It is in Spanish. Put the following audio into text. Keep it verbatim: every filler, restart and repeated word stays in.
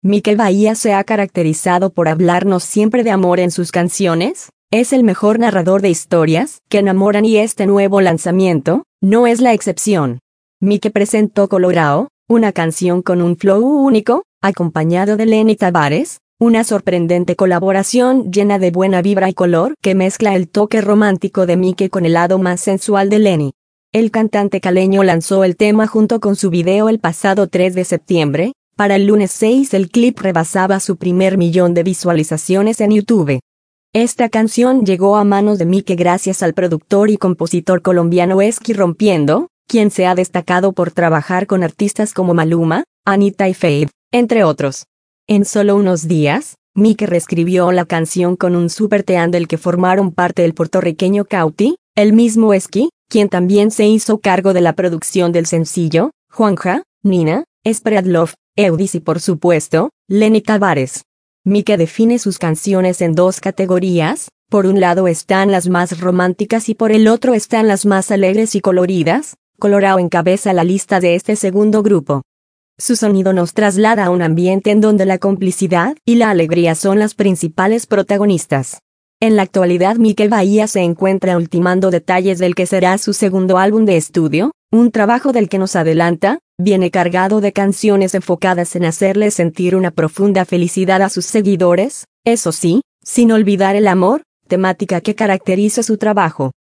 Mike Bahía se ha caracterizado por hablarnos siempre de amor en sus canciones. Es el mejor narrador de historias que enamoran y este nuevo lanzamiento no es la excepción. Mike presentó Colorao, una canción con un flow único, acompañado de Lenny Tavares, una sorprendente colaboración llena de buena vibra y color que mezcla el toque romántico de Mike con el lado más sensual de Lenny. El cantante caleño lanzó el tema junto con su video el pasado tres de septiembre. Para el lunes seis el clip rebasaba su primer millón de visualizaciones en YouTube. Esta canción llegó a manos de Mike gracias al productor y compositor colombiano Esqui Rompiendo, quien se ha destacado por trabajar con artistas como Maluma, Anita y Feid, entre otros. En solo unos días, Mike reescribió la canción con un super team del que formaron parte el puertorriqueño Cauti, el mismo Esqui, quien también se hizo cargo de la producción del sencillo, Juanja, Nina, Spread Love, Eudis y por supuesto, Lenny Tavares. Mike define sus canciones en dos categorías, por un lado están las más románticas y por el otro están las más alegres y coloridas. Colorao encabeza la lista de este segundo grupo. Su sonido nos traslada a un ambiente en donde la complicidad y la alegría son las principales protagonistas. En la actualidad Mike Bahía se encuentra ultimando detalles del que será su segundo álbum de estudio, un trabajo del que nos adelanta, viene cargado de canciones enfocadas en hacerles sentir una profunda felicidad a sus seguidores, eso sí, sin olvidar el amor, temática que caracteriza su trabajo.